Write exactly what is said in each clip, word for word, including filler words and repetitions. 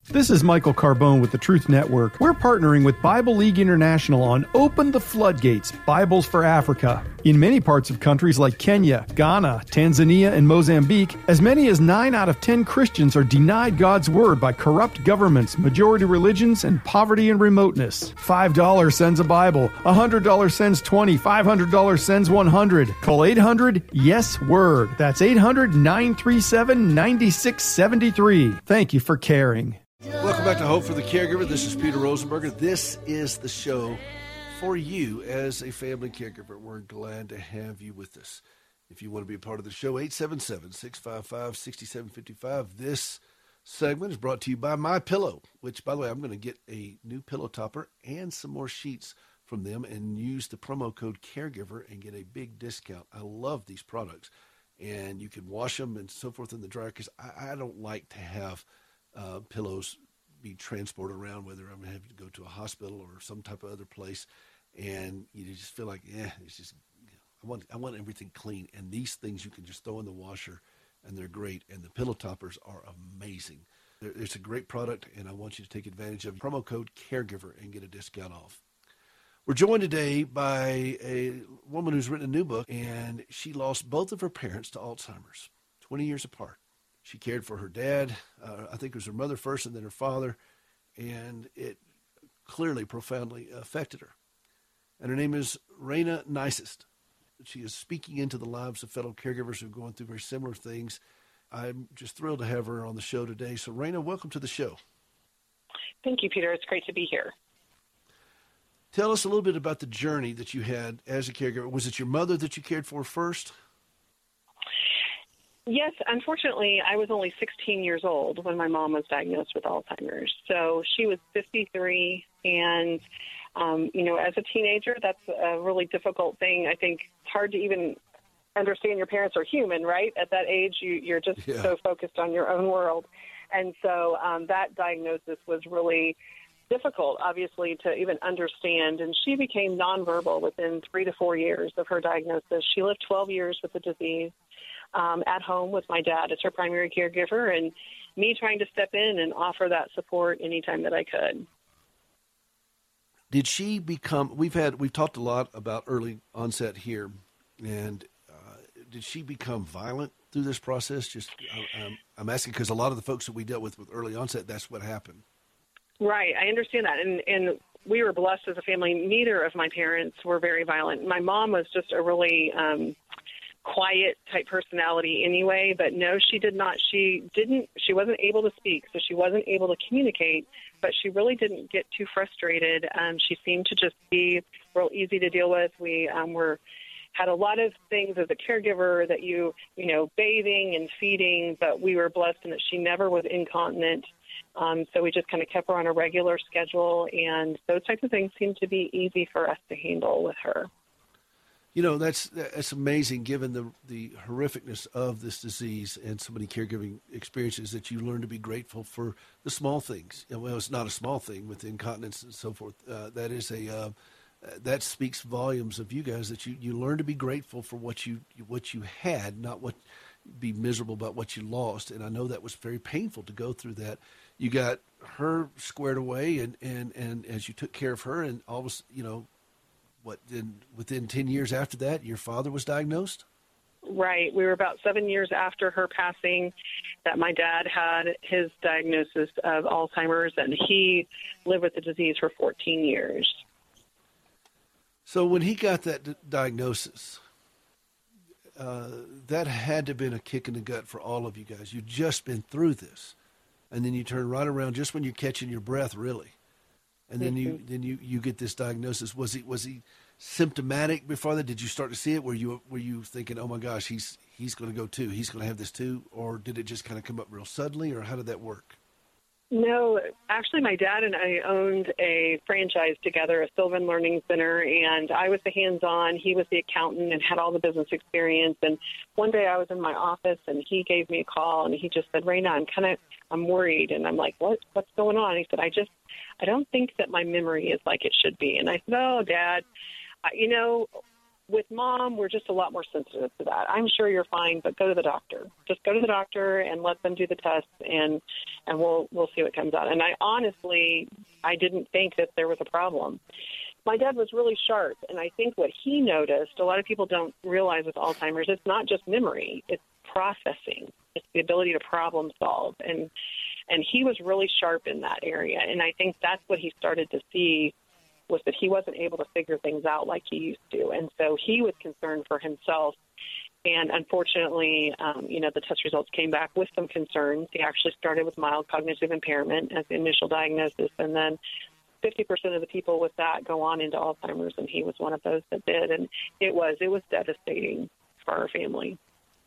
This is Michael Carbone with the Truth Network. We're partnering with Bible League International on Open the Floodgates, Bibles for Africa. In many parts of countries like Kenya, Ghana, Tanzania, and Mozambique, as many as nine out of ten Christians are denied God's Word by corrupt governments, majority religions, and poverty and remoteness. five dollars sends a Bible, one hundred dollars sends twenty, five hundred dollars sends one hundred. Call eight hundred yes word. That's eight hundred, nine three seven, nine six seven three. Thank you for caring. Welcome back to Hope for the Caregiver. This is Peter Rosenberger. This is the show for you as a family caregiver. We're glad to have you with us. If you want to be a part of the show, eight seven seven, six five five, six seven five five. This segment is brought to you by MyPillow, which, by the way, I'm going to get a new pillow topper and some more sheets from them and use the promo code Caregiver and get a big discount. I love these products. And you can wash them and so forth in the dryer because I, I don't like to have Uh, pillows be transported around, whether I'm having to go to a hospital or some type of other place, and you just feel like, yeah, it's just, you know, I want, I want everything clean. And these things you can just throw in the washer, and they're great. And the pillow toppers are amazing. They're, it's a great product, and I want you to take advantage of promo code Caregiver and get a discount off. We're joined today by a woman who's written a new book, and she lost both of her parents to Alzheimer's, twenty years apart. She cared for her dad. Uh, I think it was her mother first and then her father. And it clearly profoundly affected her. And her name is Rayna Nicest. She is speaking into the lives of fellow caregivers who are going through very similar things. I'm just thrilled to have her on the show today. So, Rayna, welcome to the show. Thank you, Peter. It's great to be here. Tell us a little bit about the journey that you had as a caregiver. Was it your mother that you cared for first? Yes, unfortunately, I was only sixteen years old when my mom was diagnosed with Alzheimer's. So she was fifty-three, and, um, you know, as a teenager, that's a really difficult thing. I think it's hard to even understand your parents are human, right? At that age, you, you're just yeah. so focused on your own world. And so um, that diagnosis was really difficult, obviously, to even understand. And she became nonverbal within three to four years of her diagnosis. She lived twelve years with the disease. Um, at home with my dad as her primary caregiver, and me trying to step in and offer that support anytime that I could. Did she become, we've had, we've talked a lot about early onset here, and uh, did she become violent through this process? Just, I'm, I'm asking because a lot of the folks that we dealt with with early onset, that's what happened. Right, I understand that, and, and we were blessed as a family. Neither of my parents were very violent. My mom was just a really um, quiet type personality anyway, but no, she did not. She didn't, she wasn't able to speak, so she wasn't able to communicate, but she really didn't get too frustrated. Um, she seemed to just be real easy to deal with. We um, were, had a lot of things as a caregiver that you, you know, bathing and feeding, but we were blessed in that she never was incontinent. Um, so we just kind of kept her on a regular schedule, and those types of things seemed to be easy for us to handle with her. You know, that's that's amazing given the the horrificness of this disease and so many caregiving experiences that you learn to be grateful for the small things. Well, it's not a small thing with incontinence and so forth. Uh, that is a uh, that speaks volumes of you guys that you, you learn to be grateful for what you what you had, not what be miserable about what you lost. And I know that was very painful to go through that. You got her squared away, and, and, and as you took care of her, and all was, you know, what, then within ten years after that, your father was diagnosed? Right. We were about seven years after her passing that my dad had his diagnosis of Alzheimer's, and he lived with the disease for fourteen years. So when he got that d- diagnosis, uh, that had to have been a kick in the gut for all of you guys. You'd just been through this, and then you turn right around just when you're catching your breath, really. And then you then you, you get this diagnosis. Was he was he symptomatic before that? Did you start to see it? Were you were you thinking, oh my gosh, he's he's going to go too, he's going to have this too, or did it just kind of come up real suddenly, or how did that work? No, actually, my dad and I owned a franchise together, a Sylvan Learning Center, and I was the hands-on. He was the accountant and had all the business experience. And one day I was in my office, and he gave me a call, and he just said, Rayna, I'm kind of, I'm worried. And I'm like, what? What's going on? He said, I just, I don't think that my memory is like it should be. And I said, oh, Dad, uh, you know, with Mom, we're just a lot more sensitive to that. I'm sure you're fine, but go to the doctor. Just go to the doctor and let them do the tests, and and we'll we'll see what comes out. And I honestly, I didn't think that there was a problem. My dad was really sharp, and I think what he noticed, a lot of people don't realize with Alzheimer's, it's not just memory, it's processing. It's the ability to problem solve. And and he was really sharp in that area. And I think that's what he started to see, was that he wasn't able to figure things out like he used to. And so he was concerned for himself. And unfortunately, um, you know, the test results came back with some concerns. He actually started with mild cognitive impairment as the initial diagnosis. And then fifty percent of the people with that go on into Alzheimer's, and he was one of those that did. And it was, it was devastating for our family.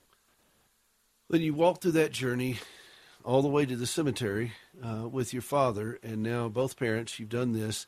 When you walk through that journey all the way to the cemetery uh, with your father, and now both parents, you've done this,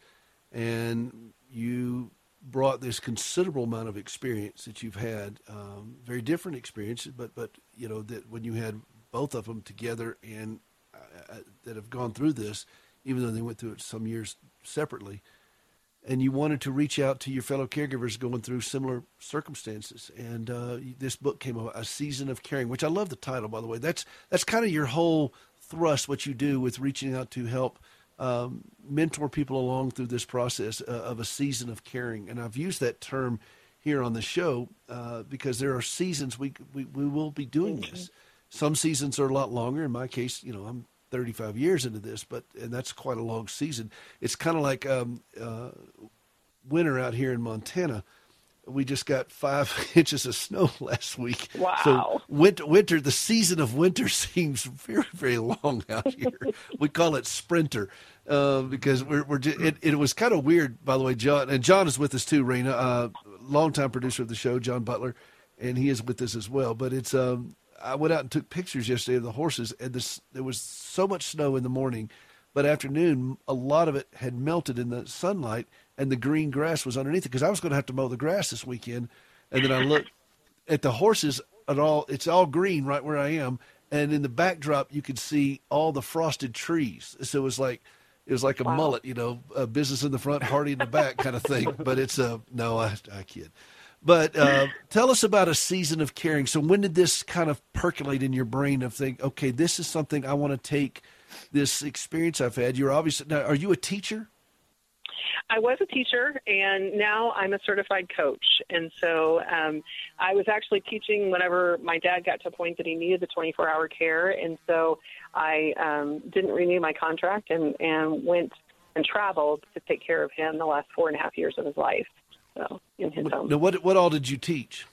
and you brought this considerable amount of experience that you've had, um, very different experiences, but, but you know, that when you had both of them together and uh, that have gone through this, even though they went through it some years separately, and you wanted to reach out to your fellow caregivers going through similar circumstances. And uh, this book came out, A Season of Caring, which I love the title, by the way. That's that's kind of your whole thrust, what you do with reaching out to help um, mentor people along through this process uh, of a season of caring. And I've used that term here on the show uh, because there are seasons we, we, we will be doing Mm-hmm. this. Some seasons are a lot longer. In my case, you know, I'm thirty-five years into this, but and that's quite a long season. It's kind of like um, uh, winter out here in Montana. We just got five inches of snow last week. Wow. So winter, winter, the season of winter seems very, very long out here. We call it sprinter uh, because we're, we're just, it, it was kind of weird, by the way, John, and John is with us too, Raina, uh, longtime producer of the show, John Butler, and he is with us as well. But it's, um, I went out and took pictures yesterday of the horses, and this, there was so much snow in the morning, but afternoon, a lot of it had melted in the sunlight, and the green grass was underneath it, because I was going to have to mow the grass this weekend. And then I looked at the horses, at all, it's all green right where I am, and in the backdrop, you could see all the frosted trees. So it was like, it was like a Wow. mullet, you know, a business in the front, party in the back kind of thing. But it's a, no, I, I kid. But uh, tell us about A Season of Caring. So when did this kind of percolate in your brain of think, okay, this is something I want to take this experience I've had? You're obviously, now, are you a teacher? I was a teacher, and now I'm a certified coach. And so um, I was actually teaching whenever my dad got to a point that he needed the twenty-four hour care. And so I um, didn't renew my contract and, and went and traveled to take care of him the last four and a half years of his life. So in his home. Now, what, what all did you teach?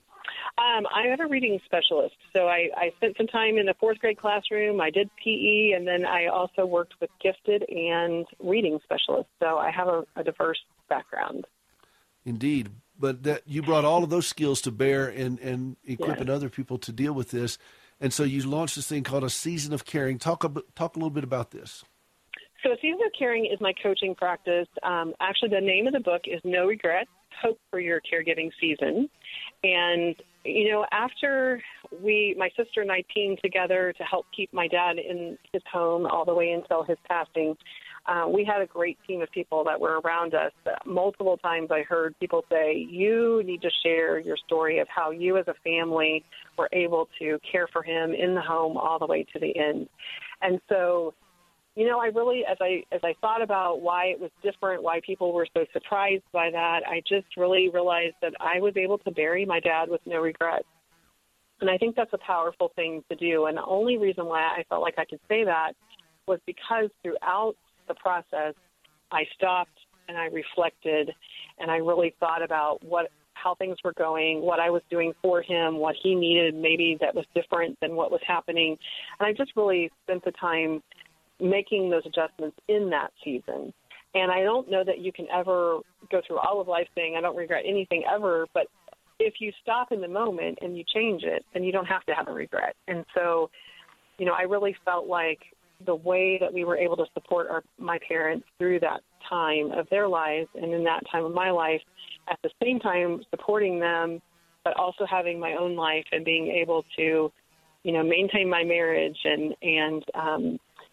Um, I am a reading specialist, so I, I spent some time in the fourth grade classroom. I did P E, and then I also worked with gifted and reading specialists. So I have a, a diverse background. Indeed. But that you brought all of those skills to bear and, and equipping Yes. other people to deal with this. And so you launched this thing called A Season of Caring. Talk a, talk a little bit about this. So A Season of Caring is my coaching practice. Um, actually, the name of the book is No Regrets, Hope for Your Caregiving Season. And, you know, after we, my sister and I teamed together to help keep my dad in his home all the way until his passing, uh, we had a great team of people that were around us. Multiple times I heard people say, you need to share your story of how you as a family were able to care for him in the home all the way to the end. And so, you know, I really, as I as I thought about why it was different, why people were so surprised by that, I just really realized that I was able to bury my dad with no regrets. And I think that's a powerful thing to do. And the only reason why I felt like I could say that was because throughout the process, I stopped and I reflected and I really thought about what how things were going, what I was doing for him, what he needed maybe that was different than what was happening. And I just really spent the time making those adjustments in that season. And I don't know that you can ever go through all of life saying, I don't regret anything ever, but if you stop in the moment and you change it, then you don't have to have a regret. And so, you know, I really felt like the way that we were able to support our, my parents through that time of their lives and in that time of my life, at the same time supporting them, but also having my own life and being able to, you know, maintain my marriage and, and, um,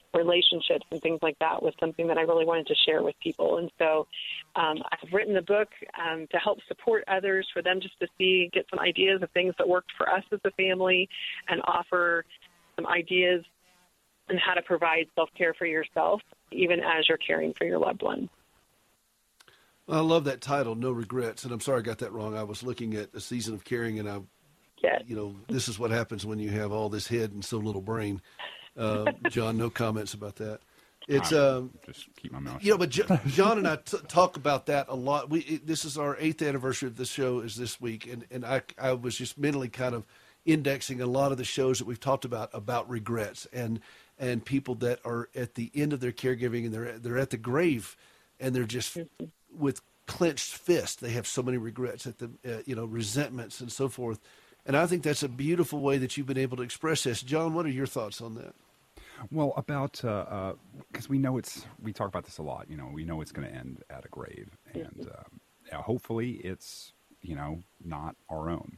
relationships and things like that was something that I really wanted to share with people. And so um, I've written the book um, to help support others, for them just to see, get some ideas of things that worked for us as a family, and offer some ideas on how to provide self-care for yourself, even as you're caring for your loved one. Well, I love that title, No Regrets. And I'm sorry I got that wrong. I was looking at A Season of Caring, and I, yes. you know, this is what happens when you have all this head and so little brain. Uh, John, no comments about that. It's um, just keep my mouth. You know, but J- John and I t- talk about that a lot. We it, this is our eighth anniversary of this show is this week, and and I I was just mentally kind of indexing a lot of the shows that we've talked about about regrets and and people that are at the end of their caregiving, and they're they're at the grave, and they're just with clenched fists. They have so many regrets at the uh, you know resentments and so forth. And I think that's a beautiful way that you've been able to express this. John, what are your thoughts on that? Well, about, because uh, uh, we know it's, we talk about this a lot, you know, we know it's going to end at a grave. And uh, hopefully it's, you know, not our own.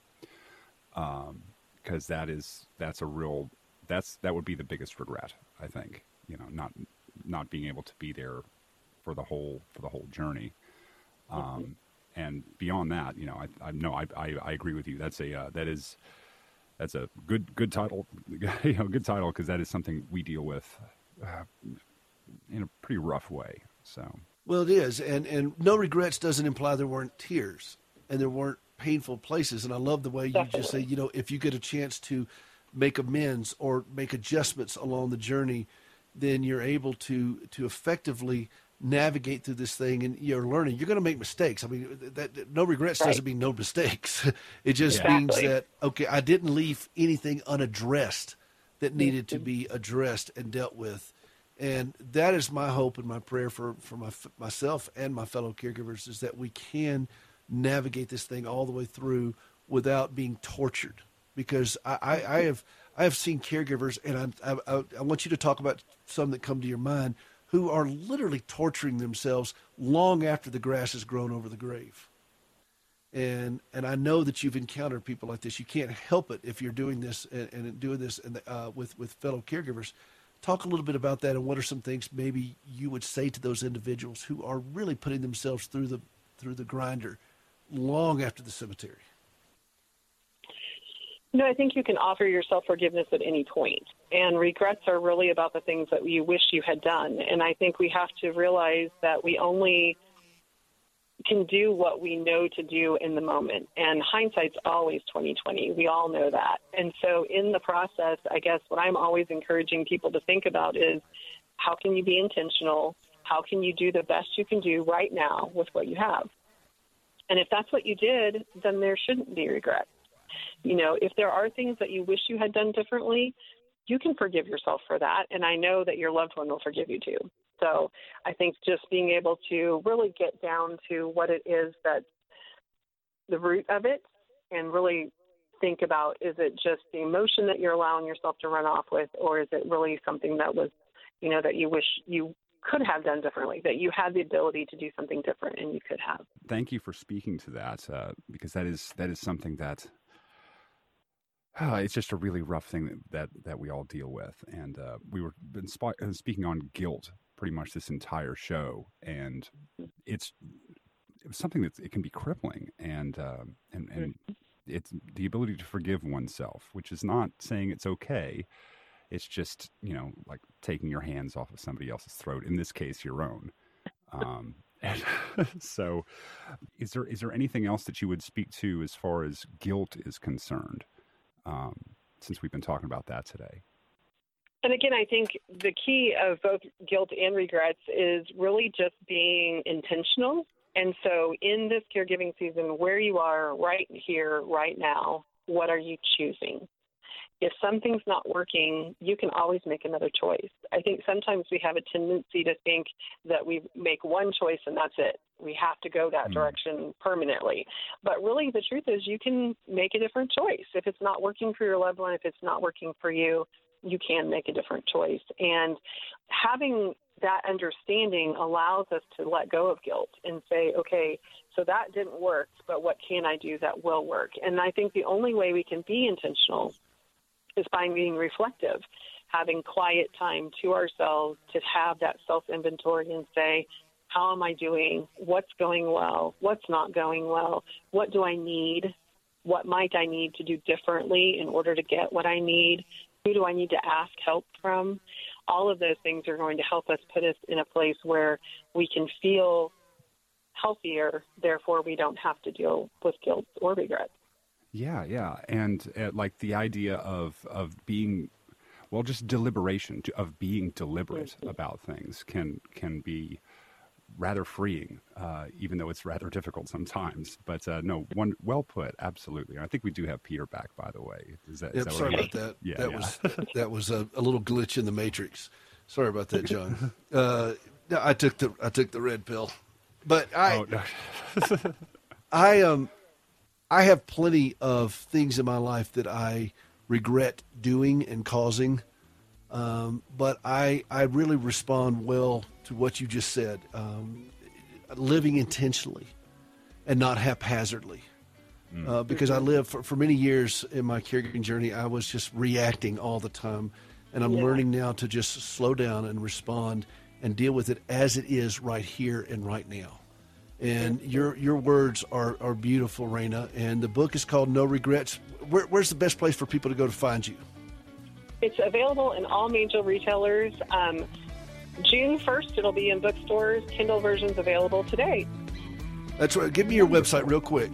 Because um, that is, that's a real, that's, that would be the biggest regret, I think, you know, not, not being able to be there for the whole, for the whole journey. Um, mm-hmm. And beyond that, you know, I, I no, I, I, I agree with you. That's a, uh, that is, That's a good good title, you know, good title, because that is something we deal with uh, in a pretty rough way. So well, it is, and and no regrets doesn't imply there weren't tears and there weren't painful places. And I love the way you Definitely. just say, you know, if you get a chance to make amends or make adjustments along the journey, then you're able to to effectively navigate through this thing, and you're learning. You're going to make mistakes. I mean, that, that no regrets right. doesn't mean no mistakes. It just exactly. means that, okay, I didn't leave anything unaddressed that needed to be addressed and dealt with. And that is my hope and my prayer for, for my, myself and my fellow caregivers, is that we can navigate this thing all the way through without being tortured. Because I, I, I have I have seen caregivers, and I, I, I want you to talk about some that come to your mind, who are literally torturing themselves long after the grass has grown over the grave. And and I know that you've encountered people like this. You can't help it if you're doing this and, and doing this in the, uh, with, with fellow caregivers. Talk a little bit about that, and what are some things maybe you would say to those individuals who are really putting themselves through the through the grinder long after the cemetery? No, I think you can offer yourself forgiveness at any point. And regrets are really about the things that you wish you had done. And I think we have to realize that we only can do what we know to do in the moment. And hindsight's always twenty twenty. We all know that. And so in the process, I guess what I'm always encouraging people to think about is, how can you be intentional? How can you do the best you can do right now with what you have? And if that's what you did, then there shouldn't be regret. You know, if there are things that you wish you had done differently, you can forgive yourself for that. And I know that your loved one will forgive you too. So I think just being able to really get down to what it is that's the root of it, and really think about, is it just the emotion that you're allowing yourself to run off with, or is it really something that was, you know, that you wish you could have done differently, that you had the ability to do something different and you could have. Thank you for speaking to that, uh, because that is that is something that Uh, it's just a really rough thing that, that, that we all deal with. And uh, we were been sp- speaking on guilt pretty much this entire show. And it's, it's something that it can be crippling. And, uh, and, and it's the ability to forgive oneself, which is not saying it's okay. It's just, you know, like taking your hands off of somebody else's throat, in this case, your own. Um, and so is there is there anything else that you would speak to as far as guilt is concerned? Um, since we've been talking about that today. And again, I think the key of both guilt and regrets is really just being intentional. And so in this caregiving season, where you are right here, right now, what are you choosing? If something's not working, you can always make another choice. I think sometimes we have a tendency to think that we make one choice and that's it. We have to go that mm. direction permanently. But really, the truth is you can make a different choice. If it's not working for your loved one, if it's not working for you, you can make a different choice. And having that understanding allows us to let go of guilt and say, okay, so that didn't work, but what can I do that will work? And I think the only way we can be intentional is by being reflective. having quiet time to ourselves to have that self-inventory and say, how am I doing? What's going well? What's not going well? What do I need? What might I need to do differently in order to get what I need? Who do I need to ask help from? All of those things are going to help us put us in a place where we can feel healthier, therefore we don't have to deal with guilt or regret. Yeah, yeah. And uh, like the idea of, of being, well, just deliberation, of being deliberate mm-hmm. about things can can be rather freeing, uh, even though it's rather difficult sometimes. But uh, no, one well put, absolutely. I think we do have Peter back, by the way. Is that, yep, is that sorry what about that. Yeah, that yeah. was that was a, a little glitch in the matrix. Sorry about that, John. Uh, no, I took the I took the red pill, but I oh, no. I um I have plenty of things in my life that I regret doing and causing. Um, but I, I really respond well to what you just said, um, living intentionally and not haphazardly. Mm. Uh, because I lived for, for many years in my caregiving journey, I was just reacting all the time. And I'm yeah. learning now to just slow down and respond and deal with it as it is right here and right now. And your your words are, are beautiful, Raina. And the book is called No Regrets. Where, where's the best place for people to go to find you? It's available in all major retailers. Um, June first, it'll be in bookstores. Kindle version's available today. That's right. Give me your website real quick.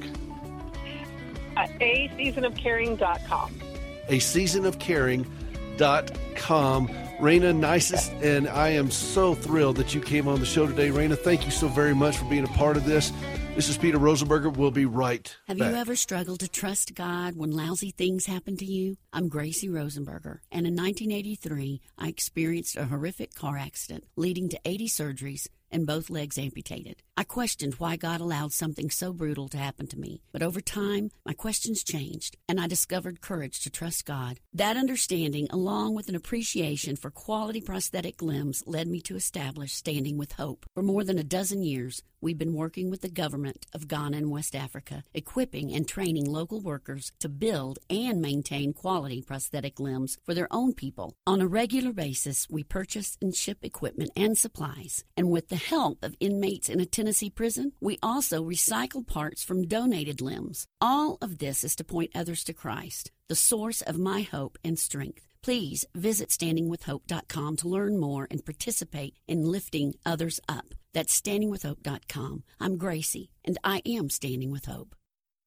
Uh, a season of caring dot com. a season of caring dot com. Raina, nicest, and I am so thrilled that you came on the show today. Raina, thank you so very much for being a part of this. This is Peter Rosenberger. We'll be right Have back. you ever struggled to trust God when lousy things happen to you? I'm Gracie Rosenberger, and in nineteen eighty-three, I experienced a horrific car accident leading to eighty surgeries and both legs amputated. I questioned why God allowed something so brutal to happen to me. But over time, my questions changed, and I discovered courage to trust God. That understanding, along with an appreciation for quality prosthetic limbs, led me to establish Standing with Hope. For more than a dozen years, we've been working with the government of Ghana and West Africa, equipping and training local workers to build and maintain quality prosthetic limbs for their own people. On a regular basis, we purchase and ship equipment and supplies, and with the help of inmates in a Tennessee prison, we also recycle parts from donated limbs. All of this is to point others to Christ, the source of my hope and strength. Please visit standing with hope dot com to learn more and participate in lifting others up. That's standing with hope dot com. I'm Gracie, and I am Standing with Hope.